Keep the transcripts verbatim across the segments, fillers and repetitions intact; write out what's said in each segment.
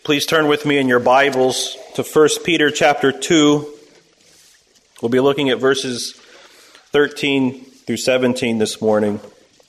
Please turn with me in your Bibles to First Peter chapter two. We'll be looking at verses thirteen through seventeen this morning.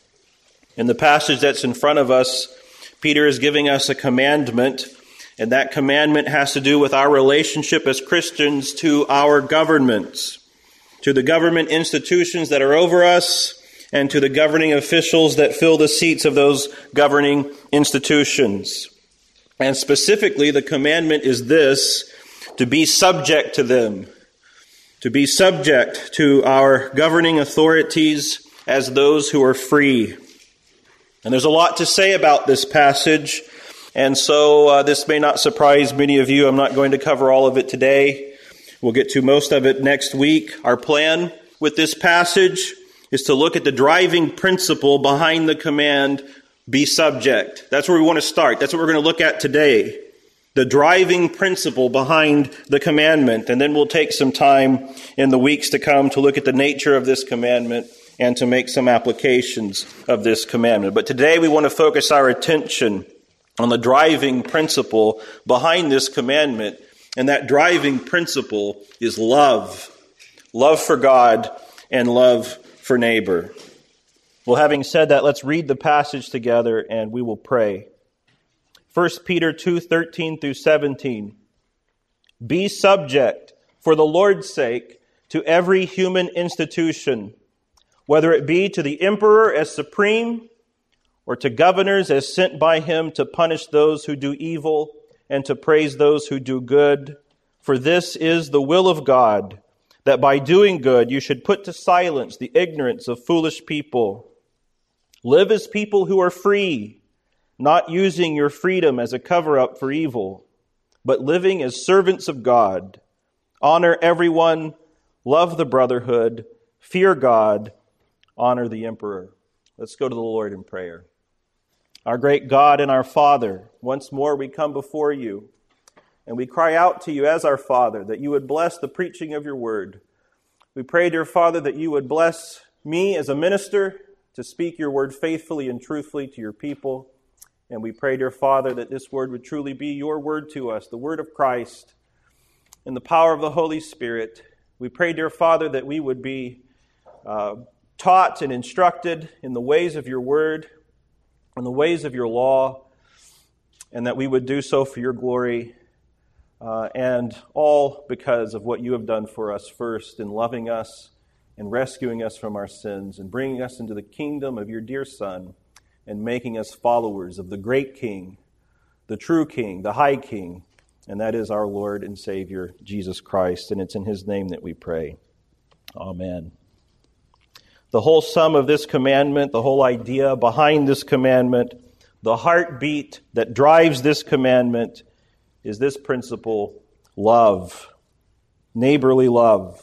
In the passage that's in front of us, Peter is giving us a commandment, and that commandment has to do with our relationship as Christians to our governments, to the government institutions that are over us, and to the governing officials that fill the seats of those governing institutions. And specifically, the commandment is this: to be subject to them, to be subject to our governing authorities as those who are free. And there's a lot to say about this passage, and so uh, this may not surprise many of you. I'm not going to cover all of it today. We'll get to most of it next week. Our plan with this passage is to look at the driving principle behind the command, be subject. That's where we want to start. That's what we're going to look at today. The driving principle behind the commandment. And then we'll take some time in the weeks to come to look at the nature of this commandment and to make some applications of this commandment. But today we want to focus our attention on the driving principle behind this commandment. And that driving principle is love. Love for God and love for neighbor. Well, having said that, let's read the passage together and we will pray. First Peter two, thirteen through seventeen. Be subject, for the Lord's sake, to every human institution, whether it be to the emperor as supreme, or to governors as sent by him to punish those who do evil and to praise those who do good. For this is the will of God, that by doing good you should put to silence the ignorance of foolish people. Live as people who are free, not using your freedom as a cover-up for evil, but living as servants of God. Honor everyone, love the brotherhood, fear God, honor the emperor. Let's go to the Lord in prayer. Our great God and our Father, once more we come before you, and we cry out to you as our Father that you would bless the preaching of your word. We pray, dear Father, that you would bless me as a minister to speak your word faithfully and truthfully to your people. And we pray, dear Father, that this word would truly be your word to us, the word of Christ, in the power of the Holy Spirit. We pray, dear Father, that we would be uh, taught and instructed in the ways of your word, in the ways of your law, and that we would do so for your glory, uh, and all because of what you have done for us first in loving us and rescuing us from our sins and bringing us into the kingdom of your dear Son and making us followers of the great King, the true King, the high King, and that is our Lord and Savior, Jesus Christ. And it's in his name that we pray. Amen. The whole sum of this commandment, the whole idea behind this commandment, the heartbeat that drives this commandment is this principle: love, neighborly love.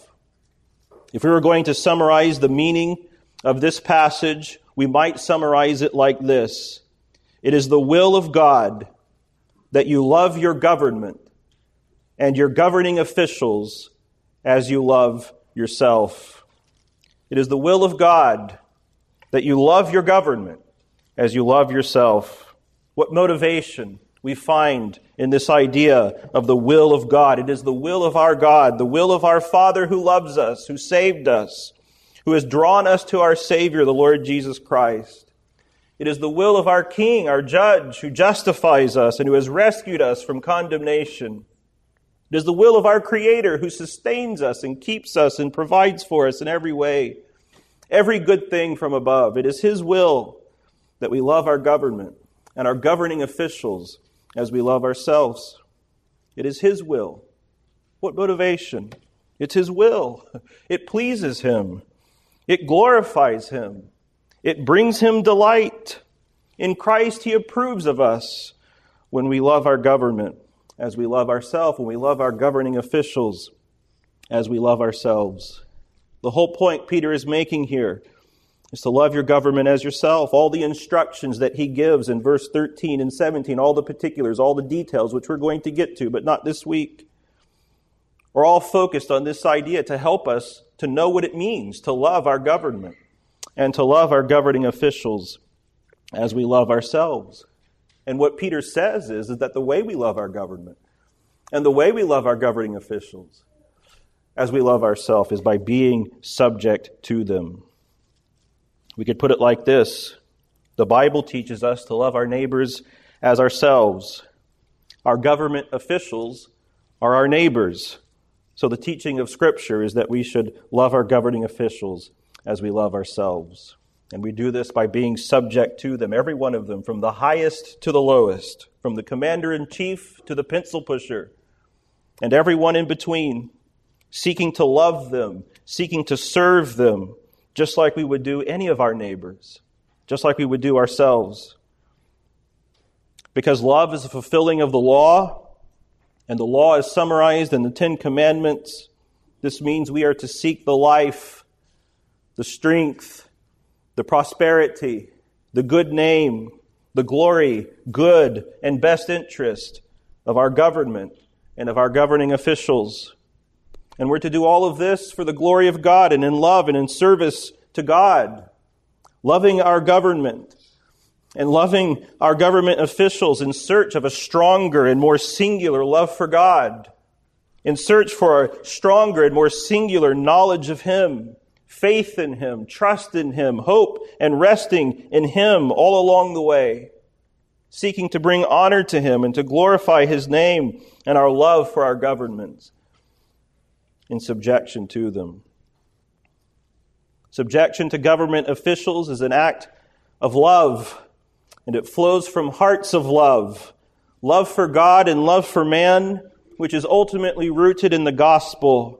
If we were going to summarize the meaning of this passage, we might summarize it like this: it is the will of God that you love your government and your governing officials as you love yourself. It is the will of God that you love your government as you love yourself. What motivation we find in this idea of the will of God. It is the will of our God, the will of our Father who loves us, who saved us, who has drawn us to our Savior, the Lord Jesus Christ. It is the will of our King, our Judge, who justifies us and who has rescued us from condemnation. It is the will of our Creator who sustains us and keeps us and provides for us in every way, every good thing from above. It is his will that we love our government and our governing officials as we love ourselves. It is his will. What motivation? It's his will. It pleases him. It glorifies him. It brings him delight. In Christ, he approves of us when we love our government as we love ourselves, when we love our governing officials as we love ourselves. The whole point Peter is making here is to love your government as yourself. All the instructions that he gives in verse thirteen and seventeen, all the particulars, all the details, which we're going to get to, but not this week, are all focused on this idea to help us to know what it means to love our government and to love our governing officials as we love ourselves. And what Peter says is, is that the way we love our government and the way we love our governing officials as we love ourselves is by being subject to them. We could put it like this. The Bible teaches us to love our neighbors as ourselves. Our government officials are our neighbors. So the teaching of Scripture is that we should love our governing officials as we love ourselves. And we do this by being subject to them, every one of them, from the highest to the lowest, from the commander-in-chief to the pencil pusher, and everyone in between, seeking to love them, seeking to serve them, just like we would do any of our neighbors, just like we would do ourselves. Because love is a fulfilling of the law, and the law is summarized in the Ten Commandments. This means we are to seek the life, the strength, the prosperity, the good name, the glory, good, and best interest of our government and of our governing officials. And we're to do all of this for the glory of God and in love and in service to God. Loving our government and loving our government officials in search of a stronger and more singular love for God, in search for a stronger and more singular knowledge of Him, faith in Him, trust in Him, hope and resting in Him all along the way, seeking to bring honor to Him and to glorify His name and our love for our governments in subjection to them. Subjection to government officials is an act of love, and it flows from hearts of love. Love for God and love for man, which is ultimately rooted in the gospel.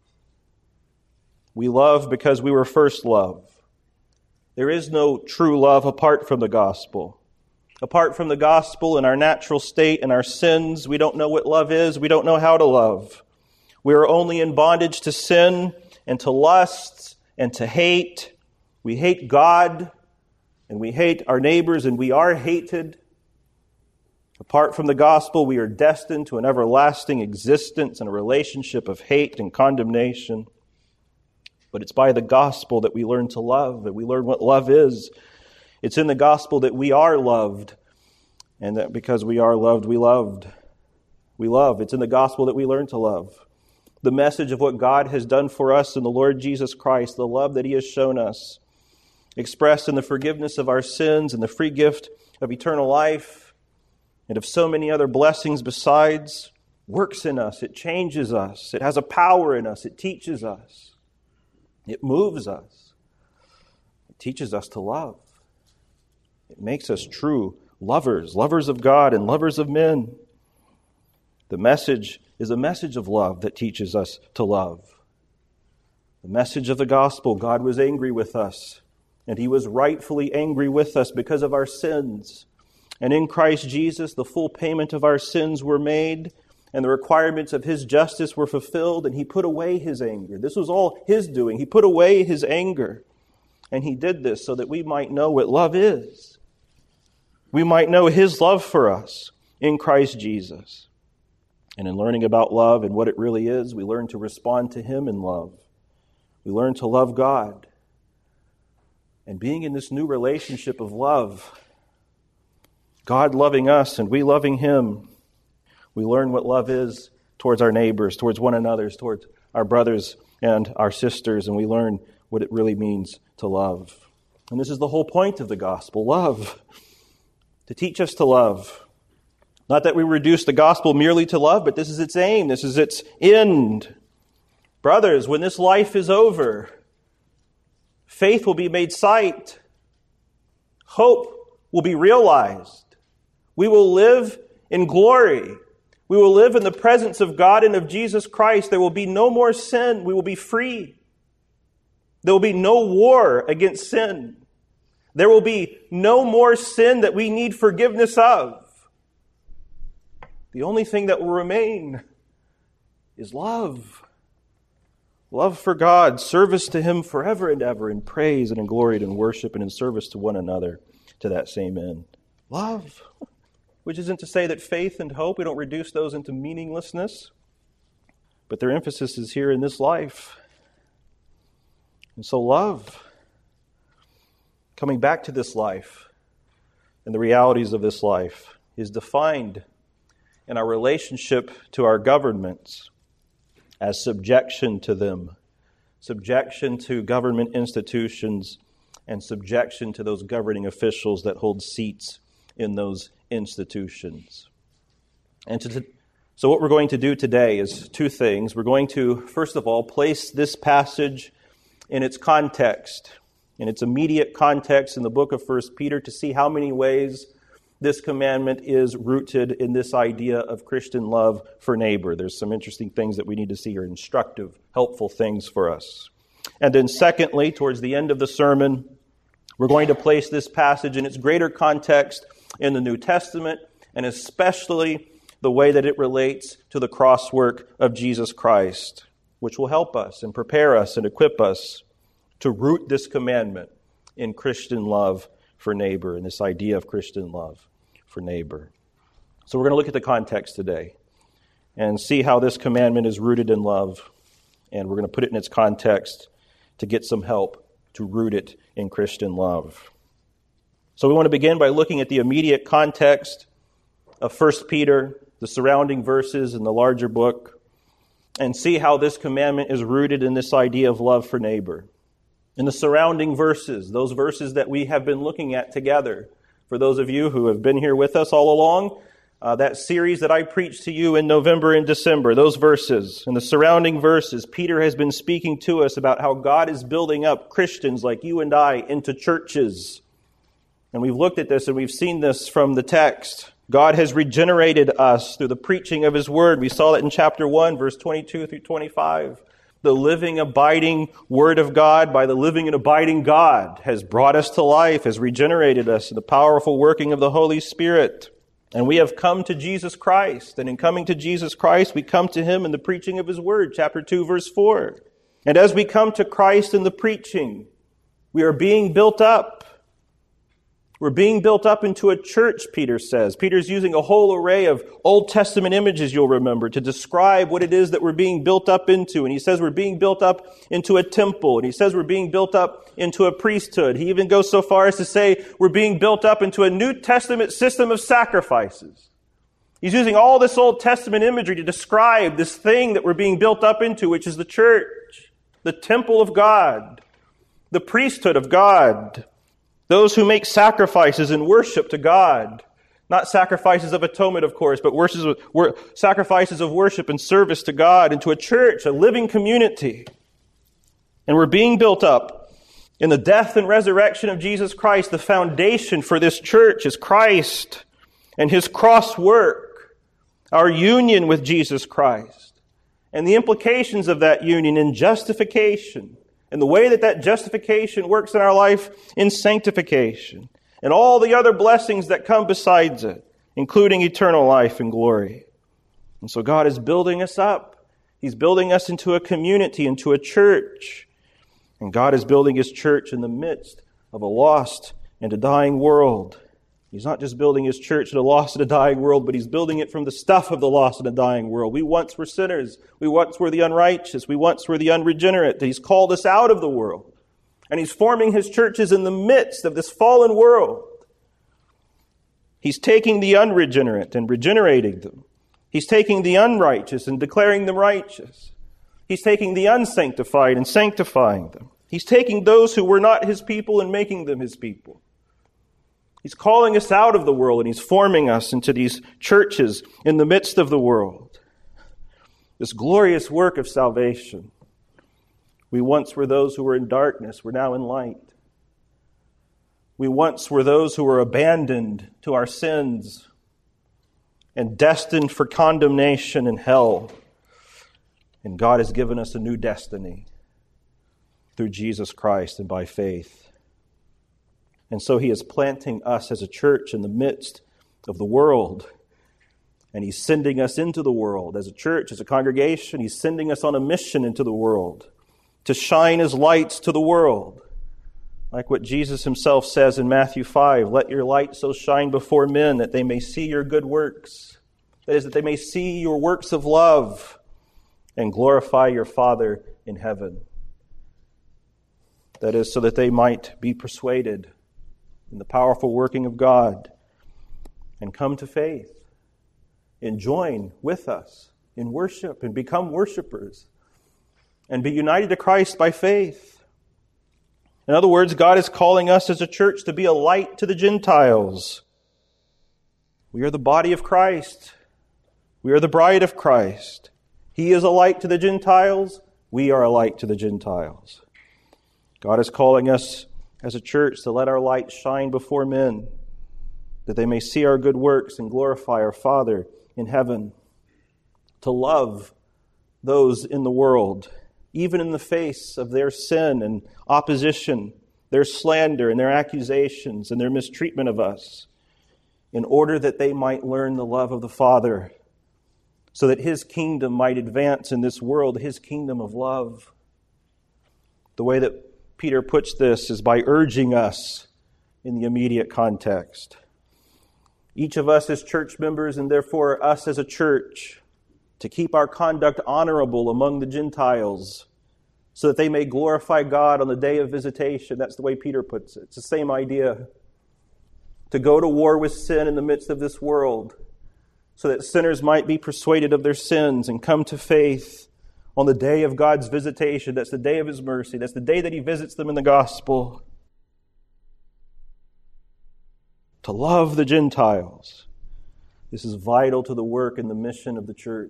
We love because we were first loved. There is no true love apart from the gospel. Apart from the gospel in our natural state and our sins, we don't know what love is. We don't know how to love. We are only in bondage to sin and to lusts and to hate. We hate God and we hate our neighbors and we are hated. Apart from the gospel, we are destined to an everlasting existence and a relationship of hate and condemnation. But it's by the gospel that we learn to love, that we learn what love is. It's in the gospel that we are loved, and that because we are loved, we loved. We love. It's in the gospel that we learn to love. The message of what God has done for us in the Lord Jesus Christ, the love that He has shown us, expressed in the forgiveness of our sins and the free gift of eternal life, and of so many other blessings besides, works in us. It changes us. It has a power in us. It teaches us. It moves us. It teaches us to love. It makes us true lovers, lovers of God and lovers of men. The message is a message of love that teaches us to love. The message of the gospel, God was angry with us, and He was rightfully angry with us because of our sins. And in Christ Jesus, the full payment of our sins were made, and the requirements of His justice were fulfilled, and He put away His anger. This was all His doing. He put away His anger. And He did this so that we might know what love is. We might know His love for us in Christ Jesus. And in learning about love and what it really is, we learn to respond to Him in love. We learn to love God. And being in this new relationship of love, God loving us and we loving Him, we learn what love is towards our neighbors, towards one another, towards our brothers and our sisters, and we learn what it really means to love. And this is the whole point of the gospel, love. To teach us to love. Not that we reduce the gospel merely to love, but this is its aim. This is its end. Brothers, when this life is over, faith will be made sight. Hope will be realized. We will live in glory. We will live in the presence of God and of Jesus Christ. There will be no more sin. We will be free. There will be no war against sin. There will be no more sin that we need forgiveness of. The only thing that will remain is love. Love for God, service to Him forever and ever, in praise and in glory and in worship and in service to one another to that same end. Love. Which isn't to say that faith and hope, we don't reduce those into meaninglessness, but their emphasis is here in this life. And so love, coming back to this life and the realities of this life, is defined in our relationship to our governments as subjection to them, subjection to government institutions, and subjection to those governing officials that hold seats in those institutions. And to, so what we're going to do today is two things. We're going to, first of all, place this passage in its context, in its immediate context in the book of First Peter, to see how many ways this commandment is rooted in this idea of Christian love for neighbor. There's some interesting things that we need to see are instructive, helpful things for us. And then secondly, towards the end of the sermon, we're going to place this passage in its greater context in the New Testament, and especially the way that it relates to the cross work of Jesus Christ, which will help us and prepare us and equip us to root this commandment in Christian love for neighbor, and this idea of Christian love for neighbor. So we're going to look at the context today and see how this commandment is rooted in love, and we're going to put it in its context to get some help to root it in Christian love. So we want to begin by looking at the immediate context of First Peter, the surrounding verses in the larger book, and see how this commandment is rooted in this idea of love for neighbor. In the surrounding verses, those verses that we have been looking at together, for those of you who have been here with us all along, uh, that series that I preached to you in November and December, those verses, in the surrounding verses, Peter has been speaking to us about how God is building up Christians like you and I into churches. And we've looked at this and we've seen this from the text. God has regenerated us through the preaching of His Word. We saw that in chapter one, verse twenty-two through twenty-five. The living, abiding Word of God by the living and abiding God has brought us to life, has regenerated us in the powerful working of the Holy Spirit. And we have come to Jesus Christ. And in coming to Jesus Christ, we come to Him in the preaching of His Word, chapter two, verse four. And as we come to Christ in the preaching, we are being built up. We're being built up into a church, Peter says. Peter's using a whole array of Old Testament images, you'll remember, to describe what it is that we're being built up into. And he says we're being built up into a temple. And he says we're being built up into a priesthood. He even goes so far as to say we're being built up into a New Testament system of sacrifices. He's using all this Old Testament imagery to describe this thing that we're being built up into, which is the church, the temple of God, the priesthood of God. Those who make sacrifices in worship to God. Not sacrifices of atonement, of course, but sacrifices of worship and service to God, into a church, a living community. And we're being built up in the death and resurrection of Jesus Christ. The foundation for this church is Christ and His cross work, our union with Jesus Christ, and the implications of that union in justification, and the way that that justification works in our life in sanctification, and all the other blessings that come besides it, including eternal life and glory. And so God is building us up. He's building us into a community, into a church. And God is building His church in the midst of a lost and a dying world. He's not just building His church in a lost and a dying world, but He's building it from the stuff of the lost and a dying world. We once were sinners. We once were the unrighteous. We once were the unregenerate. He's called us out of the world. And He's forming His churches in the midst of this fallen world. He's taking the unregenerate and regenerating them. He's taking the unrighteous and declaring them righteous. He's taking the unsanctified and sanctifying them. He's taking those who were not His people and making them His people. He's calling us out of the world, and He's forming us into these churches in the midst of the world. This glorious work of salvation. We once were those who were in darkness. We're now in light. We once were those who were abandoned to our sins and destined for condemnation and hell. And God has given us a new destiny through Jesus Christ and by faith. And so He is planting us as a church in the midst of the world. And He's sending us into the world as a church, as a congregation. He's sending us on a mission into the world to shine as lights to the world. Like what Jesus Himself says in Matthew five, let your light so shine before men that they may see your good works. That is, that they may see your works of love and glorify your Father in heaven. That is, so that they might be persuaded in the powerful working of God and come to faith and join with us in worship and become worshipers and be united to Christ by faith. In other words, God is calling us as a church to be a light to the Gentiles. We are the body of Christ. We are the bride of Christ. He is a light to the Gentiles. We are a light to the Gentiles. God is calling us as a church to let our light shine before men, that they may see our good works and glorify our Father in heaven. To love those in the world, even in the face of their sin and opposition, their slander and their accusations and their mistreatment of us, in order that they might learn the love of the Father, so that His kingdom might advance in this world, His kingdom of love. The way that Peter puts this is by urging us in the immediate context. Each of us as church members, and therefore us as a church, to keep our conduct honorable among the Gentiles, so that they may glorify God on the day of visitation. That's the way Peter puts it. It's the same idea. To go to war with sin in the midst of this world, so that sinners might be persuaded of their sins and come to faith on the day of God's visitation. That's the day of His mercy. That's the day that He visits them in the gospel. To love the Gentiles. This is vital to the work and the mission of the church.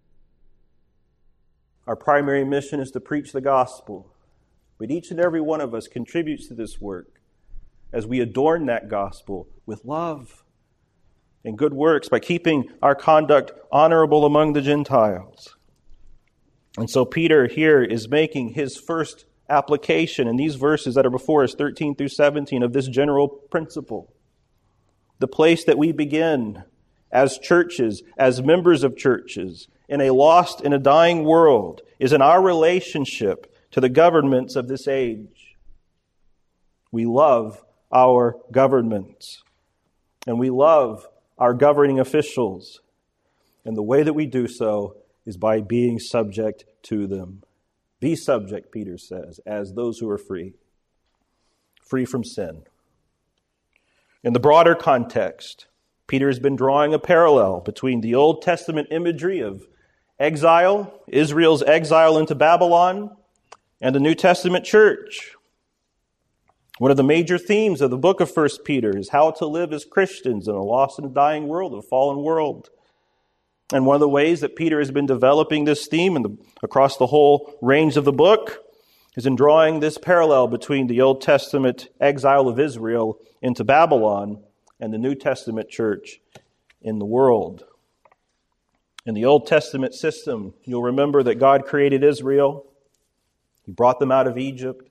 Our primary mission is to preach the gospel, but each and every one of us contributes to this work as we adorn that gospel with love and good works by keeping our conduct honorable among the Gentiles. And so Peter here is making his first application in these verses that are before us, thirteen through seventeen, of this general principle. The place that we begin as churches, as members of churches, in a lost and a dying world, is in our relationship to the governments of this age. We love our governments, and we love our governing officials. And the way that we do so is by being subject to them. Be subject, Peter says, as those who are free, free from sin. In the broader context, Peter has been drawing a parallel between the Old Testament imagery of exile, Israel's exile into Babylon, and the New Testament church. One of the major themes of the book of First Peter is how to live as Christians in a lost and dying world, a fallen world. And one of the ways that Peter has been developing this theme in the, across the whole range of the book is in drawing this parallel between the Old Testament exile of Israel into Babylon and the New Testament church in the world. In the Old Testament system, you'll remember that God created Israel. He brought them out of Egypt.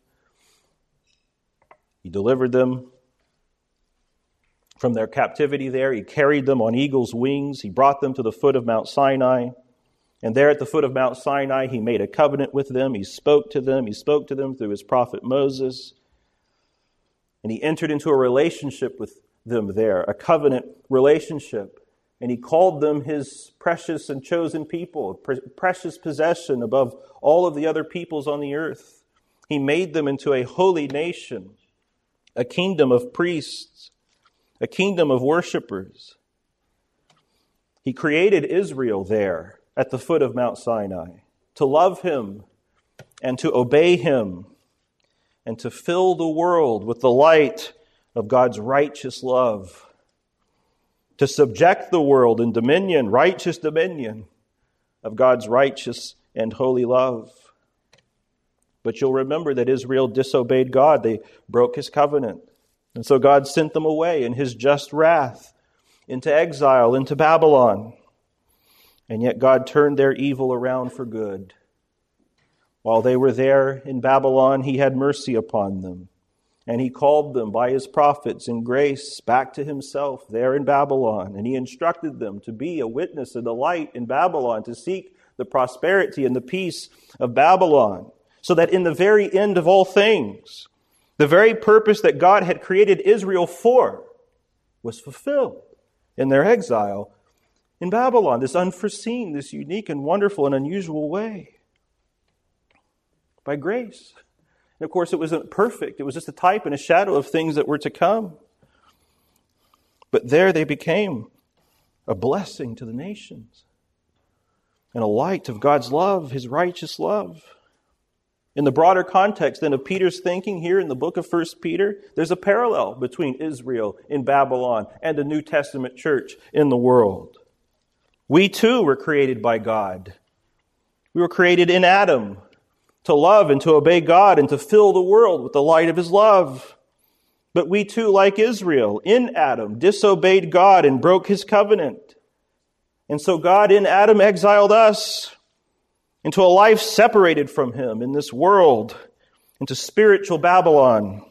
He delivered them from their captivity there. He carried them on eagle's wings. He brought them to the foot of Mount Sinai. And there at the foot of Mount Sinai, He made a covenant with them. He spoke to them. He spoke to them through His prophet Moses. And He entered into a relationship with them there, a covenant relationship. And He called them His precious and chosen people, a pre- precious possession above all of the other peoples on the earth. He made them into a holy nation, a kingdom of priests, a kingdom of worshipers. He created Israel there at the foot of Mount Sinai to love Him and to obey Him and to fill the world with the light of God's righteous love, to subject the world in dominion, righteous dominion of God's righteous and holy love. But you'll remember that Israel disobeyed God. They broke His covenant. And so God sent them away in His just wrath into exile, into Babylon. And yet God turned their evil around for good. While they were there in Babylon, He had mercy upon them. And He called them by His prophets in grace back to Himself there in Babylon. And He instructed them to be a witness of the light in Babylon, to seek the prosperity and the peace of Babylon, so that in the very end of all things, the very purpose that God had created Israel for was fulfilled in their exile in Babylon, this unforeseen, this unique and wonderful and unusual way. By grace. And of course, it wasn't perfect. It was just a type and a shadow of things that were to come. But there they became a blessing to the nations and a light of God's love, His righteous love. In the broader context then of Peter's thinking here in the book of First Peter, there's a parallel between Israel in Babylon and the New Testament church in the world. We too were created by God. We were created in Adam to love and to obey God and to fill the world with the light of His love. But we too, like Israel, in Adam, disobeyed God and broke His covenant. And so God in Adam exiled us into a life separated from Him in this world, into spiritual Babylon.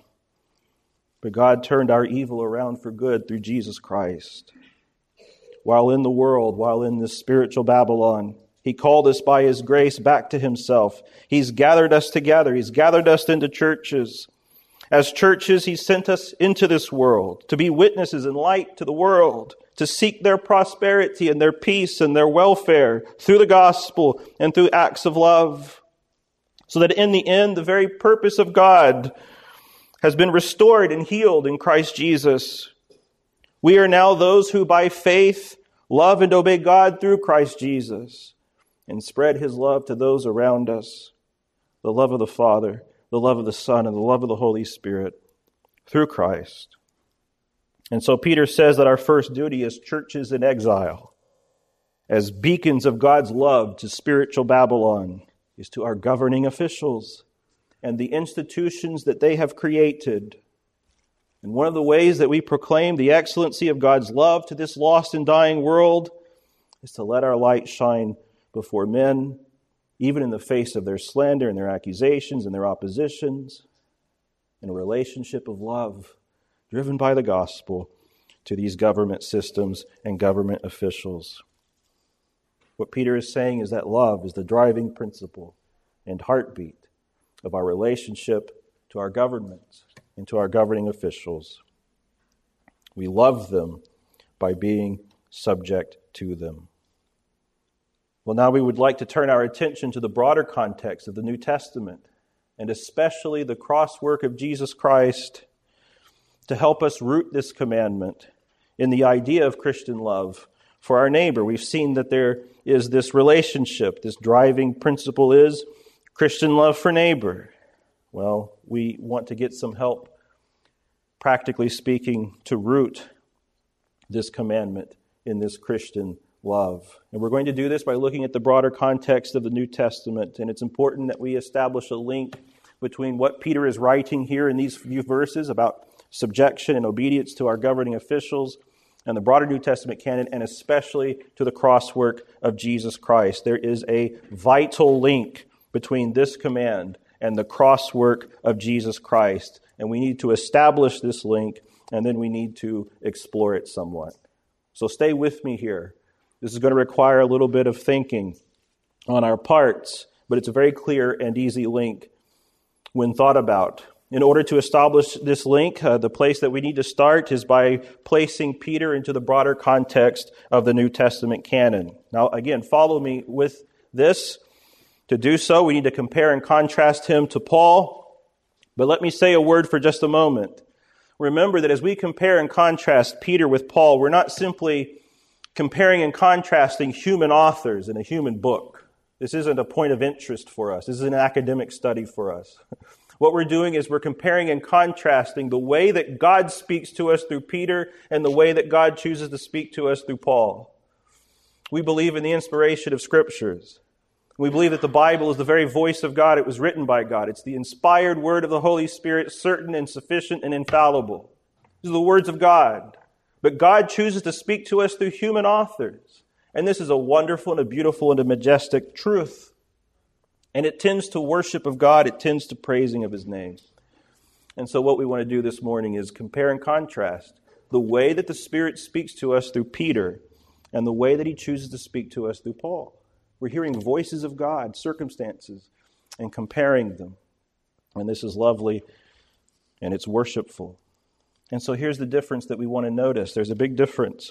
But God turned our evil around for good through Jesus Christ. While in the world, while in this spiritual Babylon, He called us by His grace back to Himself. He's gathered us together. He's gathered us into churches. As churches, He sent us into this world to be witnesses and light to the world, to seek their prosperity and their peace and their welfare through the gospel and through acts of love, so that in the end, the very purpose of God has been restored and healed in Christ Jesus. We are now those who by faith love and obey God through Christ Jesus and spread His love to those around us, the love of the Father, the love of the Son, and the love of the Holy Spirit through Christ. And so Peter says that our first duty as churches in exile, as beacons of God's love to spiritual Babylon, is to our governing officials and the institutions that they have created. And one of the ways that we proclaim the excellency of God's love to this lost and dying world is to let our light shine before men, even in the face of their slander and their accusations and their oppositions, in a relationship of love driven by the gospel to these government systems and government officials. What Peter is saying is that love is the driving principle and heartbeat of our relationship to our governments and to our governing officials. We love them by being subject to them. Well, now we would like to turn our attention to the broader context of the New Testament, and especially the cross work of Jesus Christ, to help us root this commandment in the idea of Christian love for our neighbor. We've seen that there is this relationship. This driving principle is Christian love for neighbor. Well, we want to get some help, practically speaking, to root this commandment in this Christian love. And we're going to do this by looking at the broader context of the New Testament. And it's important that we establish a link between what Peter is writing here in these few verses about subjection and obedience to our governing officials and the broader New Testament canon, and especially to the cross work of Jesus Christ. There is a vital link between this command and the cross work of Jesus Christ. And we need to establish this link, and then we need to explore it somewhat. So stay with me here. This is going to require a little bit of thinking on our parts, but it's a very clear and easy link when thought about. In order to establish this link, uh, the place that we need to start is by placing Peter into the broader context of the New Testament canon. Now, again, follow me with this. To do so, we need to compare and contrast him to Paul. But let me say a word for just a moment. Remember that as we compare and contrast Peter with Paul, we're not simply comparing and contrasting human authors in a human book. This isn't a point of interest for us. This is an academic study for us. What we're doing is we're comparing and contrasting the way that God speaks to us through Peter and the way that God chooses to speak to us through Paul. We believe in the inspiration of Scriptures. We believe that the Bible is the very voice of God. It was written by God. It's the inspired word of the Holy Spirit, certain and sufficient and infallible. These are the words of God. But God chooses to speak to us through human authors. And this is a wonderful and a beautiful and a majestic truth. And it tends to worship of God. It tends to praising of His name. And so what we want to do this morning is compare and contrast the way that the Spirit speaks to us through Peter and the way that He chooses to speak to us through Paul. We're hearing voices of God, circumstances, and comparing them. And this is lovely and it's worshipful. And so here's the difference that we want to notice. There's a big difference.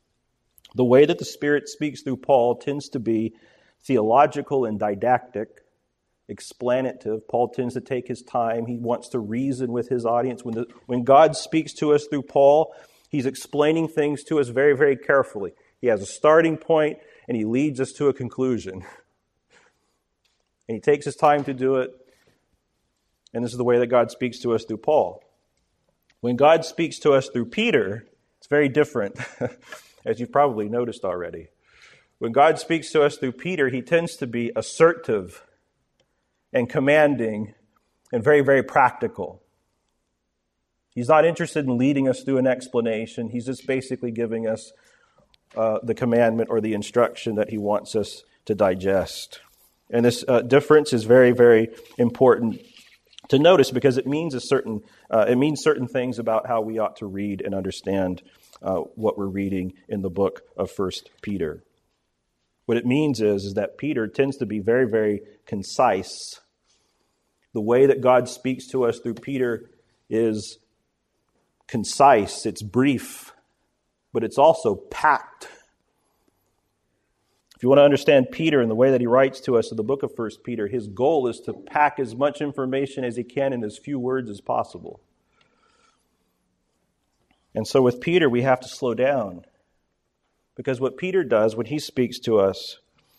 The way that the Spirit speaks through Paul tends to be theological and didactic, explanative. Paul tends to take his time. He wants to reason with his audience. When, the, when God speaks to us through Paul, He's explaining things to us very, very carefully. He has a starting point, and he leads us to a conclusion. And he takes his time to do it. And this is the way that God speaks to us through Paul. When God speaks to us through Peter, it's very different, as you've probably noticed already. When God speaks to us through Peter, he tends to be assertive and commanding and very, very practical. He's not interested in leading us through an explanation. He's just basically giving us uh, the commandment or the instruction that he wants us to digest. And this uh, difference is very, very important to notice because it means a certain uh, it means certain things about how we ought to read and understand uh, what we're reading in the book of First Peter. What it means is, is that Peter tends to be very, very concise. The way that God speaks to us through Peter is concise, it's brief, but it's also packed. If you want to understand Peter and the way that he writes to us in the book of First Peter, his goal is to pack as much information as he can in as few words as possible. And so with Peter, we have to slow down. Because what Peter does when he speaks to us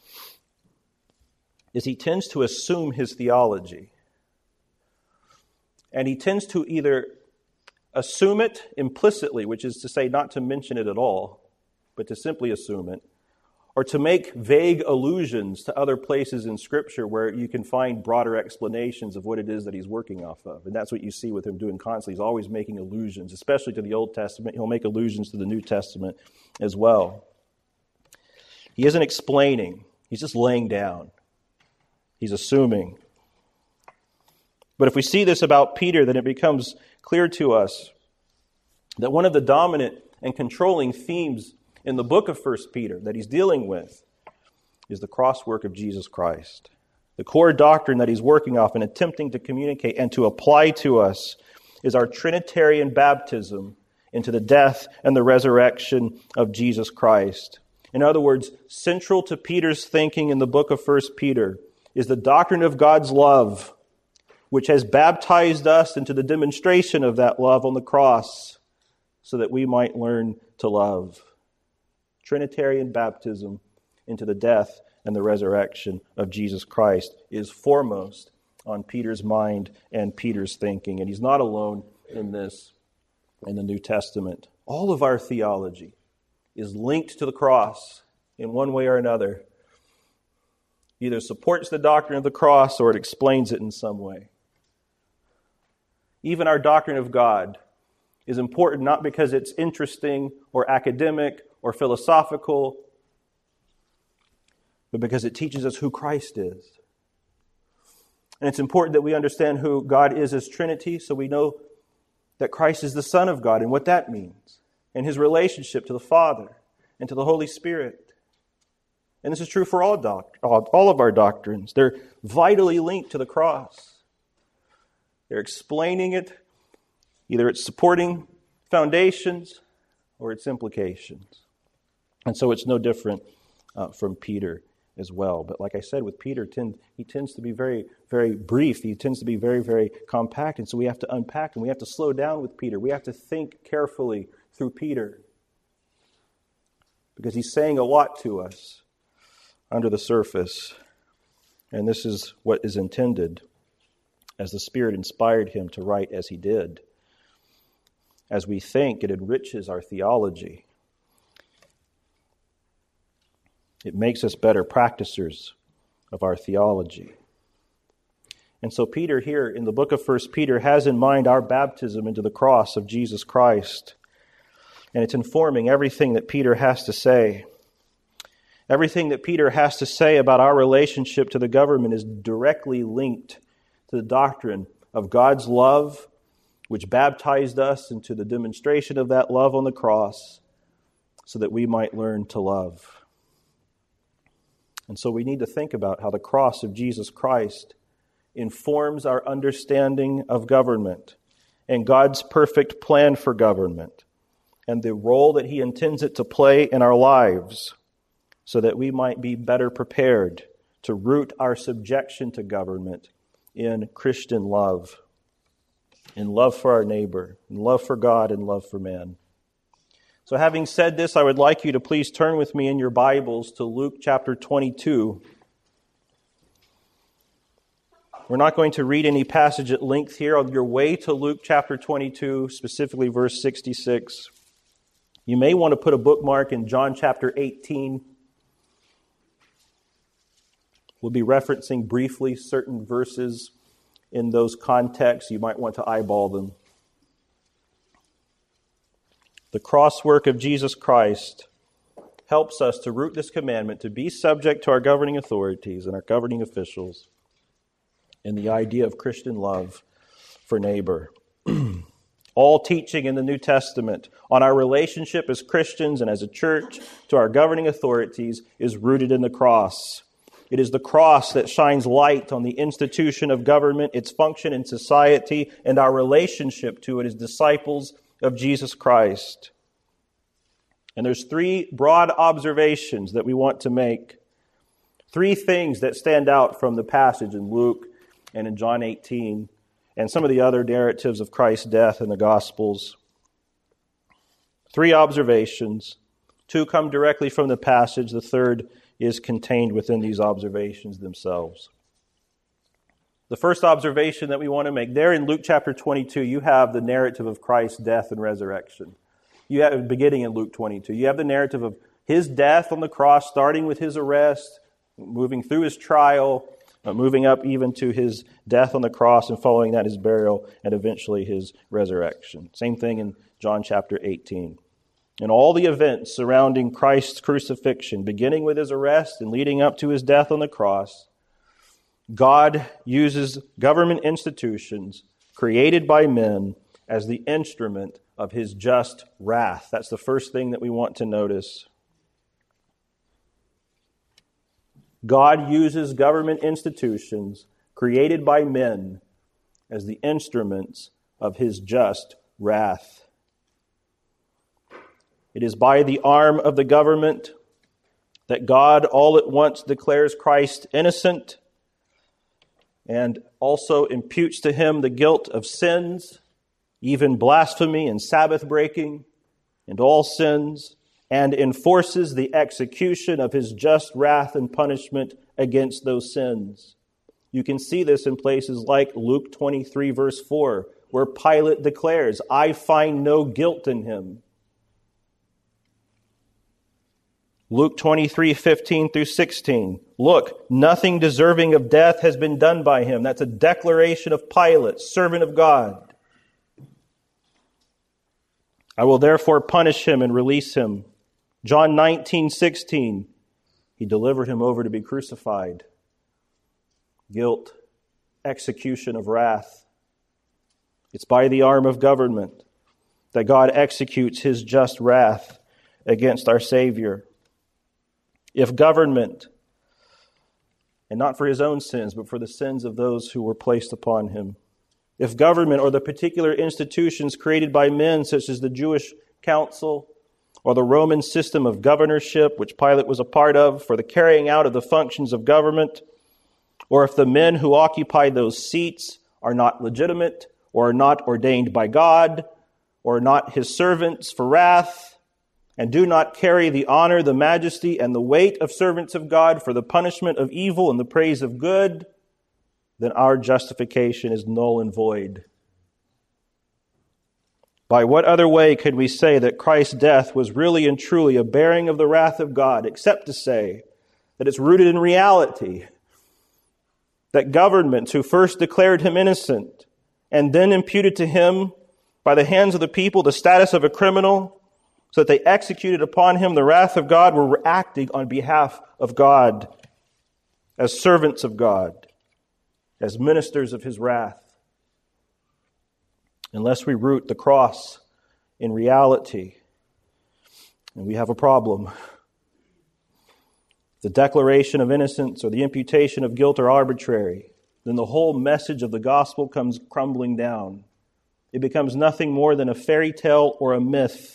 is he tends to assume his theology. And he tends to either assume it implicitly, which is to say not to mention it at all, but to simply assume it, or to make vague allusions to other places in Scripture where you can find broader explanations of what it is that he's working off of. And that's what you see with him doing constantly. He's always making allusions, especially to the Old Testament. He'll make allusions to the New Testament as well. He isn't explaining. He's just laying down. He's assuming. But if we see this about Peter, then it becomes clear to us that one of the dominant and controlling themes in the book of First Peter that he's dealing with is the cross work of Jesus Christ. The core doctrine that he's working off and attempting to communicate and to apply to us is our Trinitarian baptism into the death and the resurrection of Jesus Christ. In other words, central to Peter's thinking in the book of First Peter is the doctrine of God's love, which has baptized us into the demonstration of that love on the cross so that we might learn to love. Trinitarian baptism into the death and the resurrection of Jesus Christ is foremost on Peter's mind and Peter's thinking. And he's not alone in this in the New Testament. All of our theology is linked to the cross in one way or another. Either supports the doctrine of the cross or it explains it in some way. Even our doctrine of God is important not because it's interesting or academic or philosophical, but because it teaches us who Christ is. And it's important that we understand who God is as Trinity, so we know that Christ is the Son of God and what that means, and his relationship to the Father and to the Holy Spirit. And this is true for all, doc- all of our doctrines. They're vitally linked to the cross. They're explaining it. Either it's supporting foundations or its implications. And so it's no different uh, from Peter as well. But like I said, with Peter, tend, he tends to be very, very brief. He tends to be very, very compact. And so we have to unpack and we have to slow down with Peter. We have to think carefully through Peter because he's saying a lot to us under the surface. And this is what is intended as the Spirit inspired him to write as he did. As we think, it enriches our theology. It makes us better practicers of our theology. And so Peter here in the book of First Peter has in mind our baptism into the cross of Jesus Christ. And it's informing everything that Peter has to say. Everything that Peter has to say about our relationship to the government is directly linked to the doctrine of God's love, which baptized us into the demonstration of that love on the cross so that we might learn to love. And so we need to think about how the cross of Jesus Christ informs our understanding of government and God's perfect plan for government and the role that he intends it to play in our lives so that we might be better prepared to root our subjection to government in Christian love, in love for our neighbor, in love for God and love for man. So having said this, I would like you to please turn with me in your Bibles to Luke chapter twenty-two. We're not going to read any passage at length here. On your way to Luke chapter twenty-two, specifically verse sixty-six, you may want to put a bookmark in John chapter eighteen. We'll be referencing briefly certain verses in those contexts. You might want to eyeball them. The crosswork of Jesus Christ helps us to root this commandment to be subject to our governing authorities and our governing officials in the idea of Christian love for neighbor. All teaching in the New Testament on our relationship as Christians and as a church to our governing authorities is rooted in the cross. It is the cross that shines light on the institution of government, its function in society, and our relationship to it as disciples of Jesus Christ. And there's three broad observations that we want to make. Three things that stand out from the passage in Luke and in John eighteen, and some of the other narratives of Christ's death in the Gospels. Three observations. Two come directly from the passage. The third is contained within these observations themselves. The first observation that we want to make, there in Luke chapter twenty-two, you have the narrative of Christ's death and resurrection. You have, beginning in Luke twenty-two, you have the narrative of his death on the cross, starting with his arrest, moving through his trial, uh, moving up even to his death on the cross, and following that his burial, and eventually his resurrection. Same thing in John chapter eighteen. And all the events surrounding Christ's crucifixion, beginning with his arrest and leading up to his death on the cross, God uses government institutions created by men as the instrument of his just wrath. That's the first thing that we want to notice. God uses government institutions created by men as the instruments of his just wrath. It is by the arm of the government that God all at once declares Christ innocent and also imputes to him the guilt of sins, even blasphemy and Sabbath breaking, and all sins, and enforces the execution of his just wrath and punishment against those sins. You can see this in places like Luke twenty-three, verse four, where Pilate declares, "I find no guilt in him." Luke twenty-three, fifteen through sixteen. Look, nothing deserving of death has been done by him. That's a declaration of Pilate, servant of God. I will therefore punish him and release him. John nineteen, sixteen. He delivered him over to be crucified. Guilt, execution of wrath. It's by the arm of government that God executes his just wrath against our Savior. If government, and not for his own sins, but for the sins of those who were placed upon him, if government or the particular institutions created by men, such as the Jewish council or the Roman system of governorship, which Pilate was a part of, for the carrying out of the functions of government, or if the men who occupy those seats are not legitimate or are not ordained by God or are not his servants for wrath, and do not carry the honor, the majesty, and the weight of servants of God for the punishment of evil and the praise of good, then our justification is null and void. By what other way could we say that Christ's death was really and truly a bearing of the wrath of God, except to say that it's rooted in reality, that governments who first declared him innocent and then imputed to him by the hands of the people the status of a criminal, so that they executed upon him the wrath of God, were acting on behalf of God, as servants of God, as ministers of his wrath. Unless we root the cross in reality, and we have a problem. The declaration of innocence or the imputation of guilt are arbitrary, then the whole message of the gospel comes crumbling down. It becomes nothing more than a fairy tale or a myth.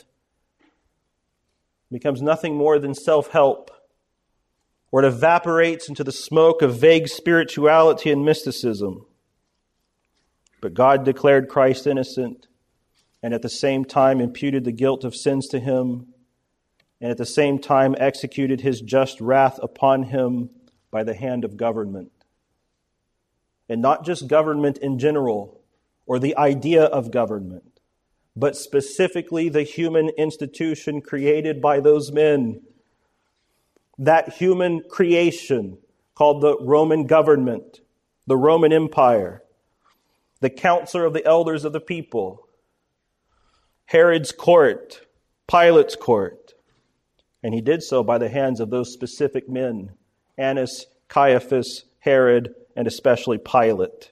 It becomes nothing more than self-help, or it evaporates into the smoke of vague spirituality and mysticism. But God declared Christ innocent, and at the same time imputed the guilt of sins to him, and at the same time executed his just wrath upon him by the hand of government. And not just government in general, or the idea of government, but specifically the human institution created by those men. That human creation called the Roman government, the Roman Empire, the counselor of the elders of the people, Herod's court, Pilate's court. And he did so by the hands of those specific men, Annas, Caiaphas, Herod, and especially Pilate.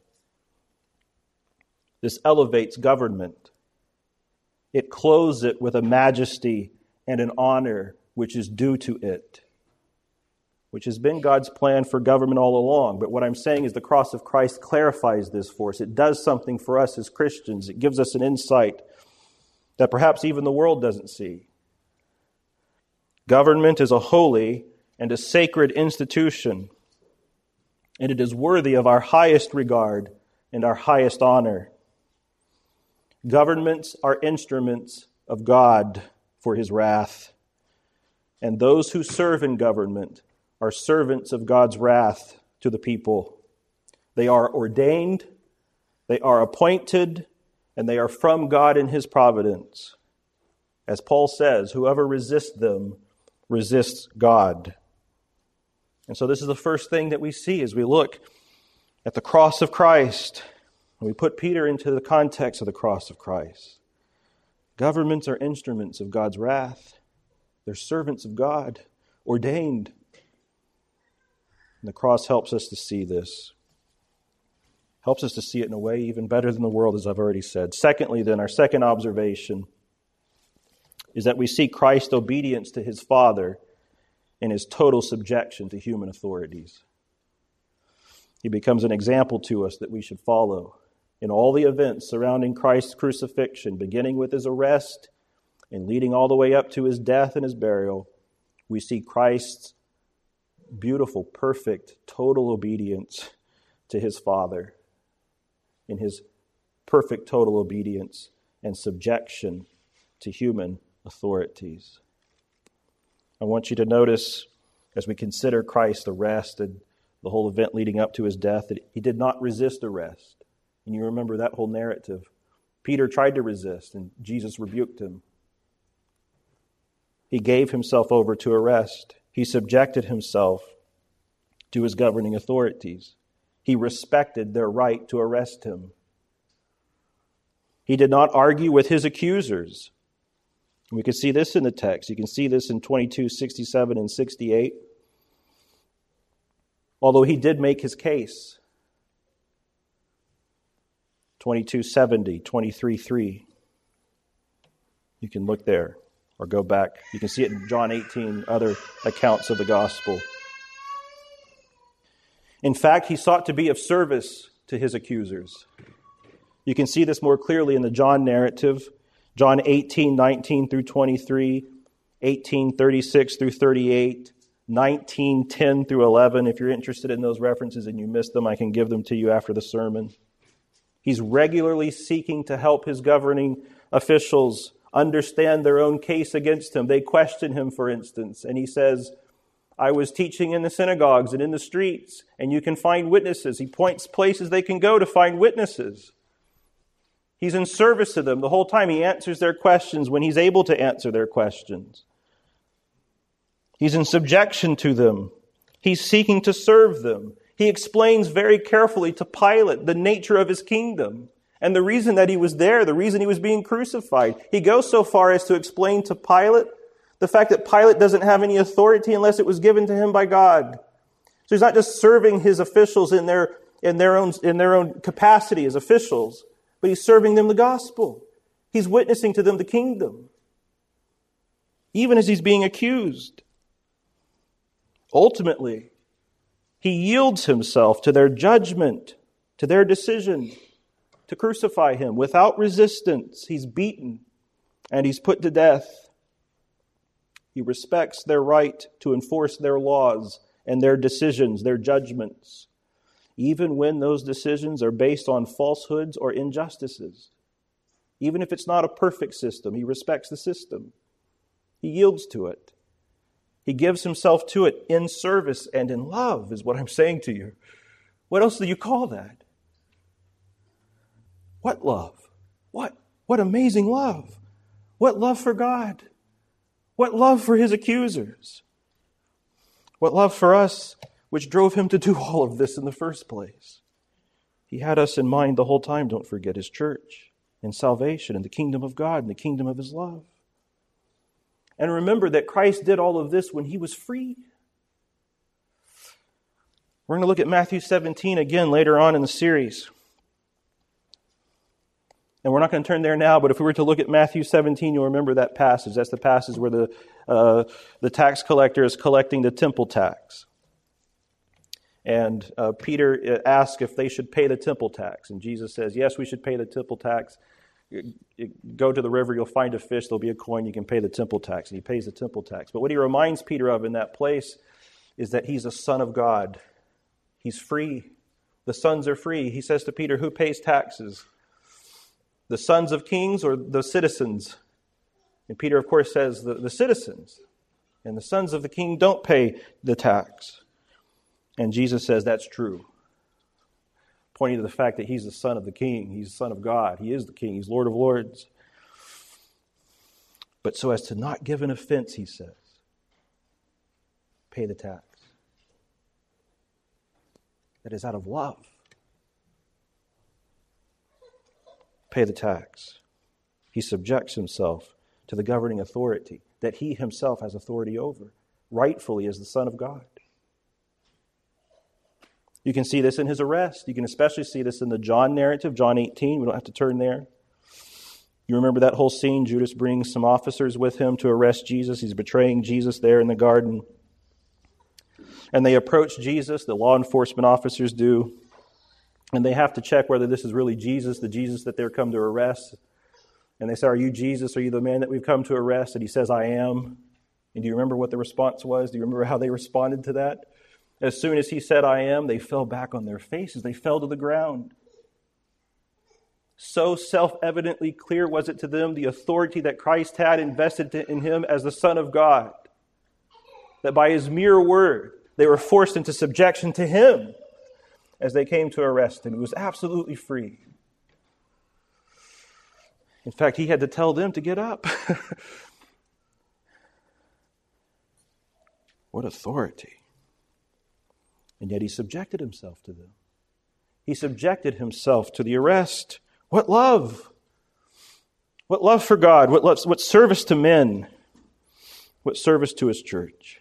This elevates government. It clothes it with a majesty and an honor which is due to it, which has been God's plan for government all along. But what I'm saying is the cross of Christ clarifies this for us. It does something for us as Christians. It gives us an insight that perhaps even the world doesn't see. Government is a holy and a sacred institution, and it is worthy of our highest regard and our highest honor. Governments are instruments of God for his wrath, and those who serve in government are servants of God's wrath to the people. They are ordained, they are appointed, and they are from God in his providence. As Paul says, whoever resists them resists God. And so this is the first thing that we see as we look at the cross of Christ. And we put Peter into the context of the cross of Christ. Governments are instruments of God's wrath. They're servants of God, ordained. And the cross helps us to see this. Helps us to see it in a way even better than the world, as I've already said. Secondly, then, our second observation is that we see Christ's obedience to his Father in his total subjection to human authorities. He becomes an example to us that we should follow in all the events surrounding Christ's crucifixion, beginning with his arrest and leading all the way up to his death and his burial. We see Christ's beautiful, perfect, total obedience to his Father in his perfect, total obedience and subjection to human authorities. I want you to notice, as we consider Christ's arrest and the whole event leading up to his death, that he did not resist arrest. And you remember that whole narrative. Peter tried to resist, and Jesus rebuked him. He gave himself over to arrest. He subjected himself to his governing authorities. He respected their right to arrest him. He did not argue with his accusers. We can see this in the text. You can see this in twenty-two, sixty-seven, and sixty-eight. Although he did make his case. twenty-two, seventy, twenty-three, three. You can look there or go back. You can see it in John eighteen, other accounts of the gospel. In fact, he sought to be of service to his accusers. You can see this more clearly in the John narrative. John eighteen, nineteen through twenty-three, eighteen, thirty-six through thirty-eight, nineteen, ten through eleven. If you're interested in those references and you missed them, I can give them to you after the sermon. He's regularly seeking to help his governing officials understand their own case against him. They question him, for instance, and he says, I was teaching in the synagogues and in the streets, and you can find witnesses. He points places they can go to find witnesses. He's in service to them the whole time. He answers their questions when he's able to answer their questions. He's in subjection to them. He's seeking to serve them. He explains very carefully to Pilate the nature of his kingdom and the reason that he was there, the reason he was being crucified. He goes so far as to explain to Pilate the fact that Pilate doesn't have any authority unless it was given to him by God. So he's not just serving his officials in their, in their own, in their own capacity as officials, but he's serving them the gospel. He's witnessing to them the kingdom, even as he's being accused. Ultimately, he yields himself to their judgment, to their decision to crucify him without resistance. He's beaten and he's put to death. He respects their right to enforce their laws and their decisions, their judgments, even when those decisions are based on falsehoods or injustices. Even if it's not a perfect system, he respects the system. He yields to it. He gives himself to it in service and in love, is what I'm saying to you. What else do you call that? What love? What? What amazing love? What love for God? What love for his accusers? What love for us, which drove him to do all of this in the first place? He had us in mind the whole time, don't forget, his church and salvation and the kingdom of God and the kingdom of his love. And remember that Christ did all of this when he was free. We're going to look at Matthew seventeen again later on in the series. And we're not going to turn there now, but if we were to look at Matthew seventeen, you'll remember that passage. That's the passage where the uh, the tax collector is collecting the temple tax. And uh, Peter asks if they should pay the temple tax. And Jesus says, yes, we should pay the temple tax. Go to the river, you'll find a fish, there'll be a coin, you can pay the temple tax. And he pays the temple tax. But what he reminds Peter of in that place is that he's a son of God. He's free. The sons are free. He says to Peter, who pays taxes? The sons of kings or the citizens? And Peter, of course, says the, the citizens. And the sons of the king don't pay the tax. And Jesus says that's true, pointing to the fact that he's the son of the king. He's the son of God. He is the king. He's Lord of Lords. But so as to not give an offense, he says, pay the tax. That is out of love. Pay the tax. He subjects himself to the governing authority that he himself has authority over, rightfully as the Son of God. You can see this in his arrest. You can especially see this in the John narrative, John eighteen. We don't have to turn there. You remember that whole scene? Judas brings some officers with him to arrest Jesus. He's betraying Jesus there in the garden. And they approach Jesus, the law enforcement officers do, and they have to check whether this is really Jesus, the Jesus that they're come to arrest. And they say, are you Jesus? Are you the man that we've come to arrest? And he says, I am. And do you remember what the response was? Do you remember how they responded to that? As soon as he said, I am, they fell back on their faces. They fell to the ground. So self-evidently clear was it to them, the authority that Christ had invested in him as the Son of God, that by his mere word, they were forced into subjection to him as they came to arrest him. He was absolutely free. In fact, he had to tell them to get up. What authority. And yet he subjected himself to them. He subjected himself to the arrest. What love! What love for God! What love, what service to men! What service to his church!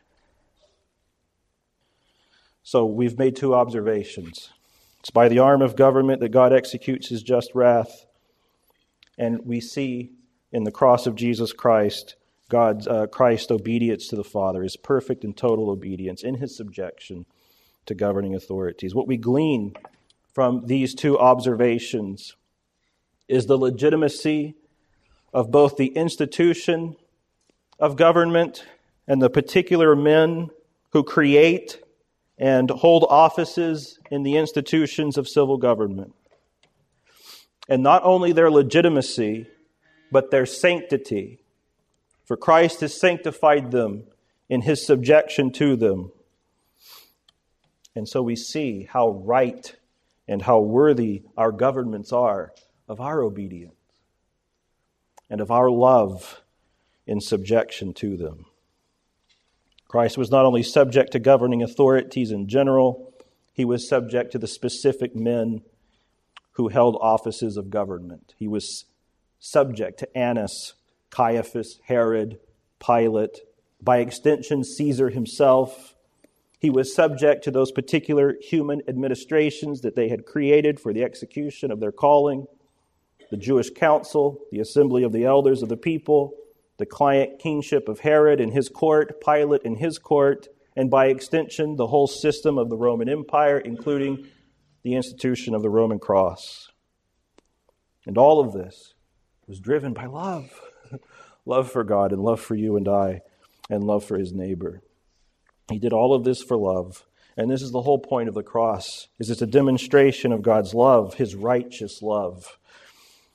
So we've made two observations. It's by the arm of government that God executes his just wrath. And we see in the cross of Jesus Christ, God's uh, Christ's obedience to the Father, his perfect and total obedience in his subjection to governing authorities. What we glean from these two observations is the legitimacy of both the institution of government and the particular men who create and hold offices in the institutions of civil government. And not only their legitimacy, but their sanctity. For Christ has sanctified them in his subjection to them. And so we see how right and how worthy our governments are of our obedience and of our love in subjection to them. Christ was not only subject to governing authorities in general, he was subject to the specific men who held offices of government. He was subject to Annas, Caiaphas, Herod, Pilate, by extension, Caesar himself. He was subject to those particular human administrations that they had created for the execution of their calling, the Jewish council, the assembly of the elders of the people, the client kingship of Herod and his court, Pilate and his court, and by extension, the whole system of the Roman Empire, including the institution of the Roman cross. And all of this was driven by love. Love for God and love for you and I and love for his neighbor. He did all of this for love. And this is the whole point of the cross, is it's a demonstration of God's love, his righteous love.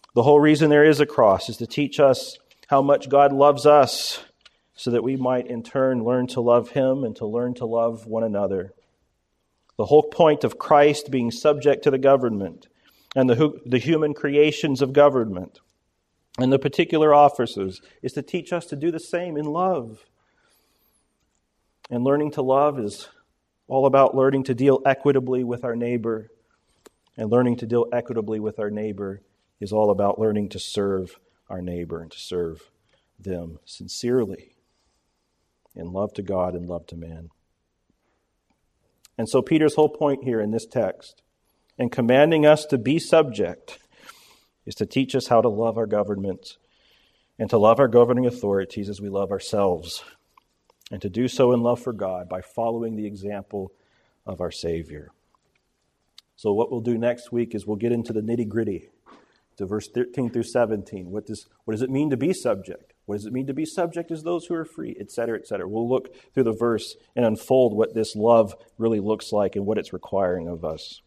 The whole reason there is a cross is to teach us how much God loves us, so that we might in turn learn to love Him and to learn to love one another. The whole point of Christ being subject to the government and the, the human creations of government and the particular officers is to teach us to do the same in love. And learning to love is all about learning to deal equitably with our neighbor. And learning to deal equitably with our neighbor is all about learning to serve our neighbor and to serve them sincerely in love to God and love to man. And so Peter's whole point here in this text, in commanding us to be subject, is to teach us how to love our governments and to love our governing authorities as we love ourselves, and to do so in love for God by following the example of our Savior. So what we'll do next week is we'll get into the nitty-gritty, to verse thirteen through seventeen. What does, what does it mean to be subject? What does it mean to be subject as those who are free, et cetera, et cetera. We'll look through the verse and unfold what this love really looks like and what it's requiring of us.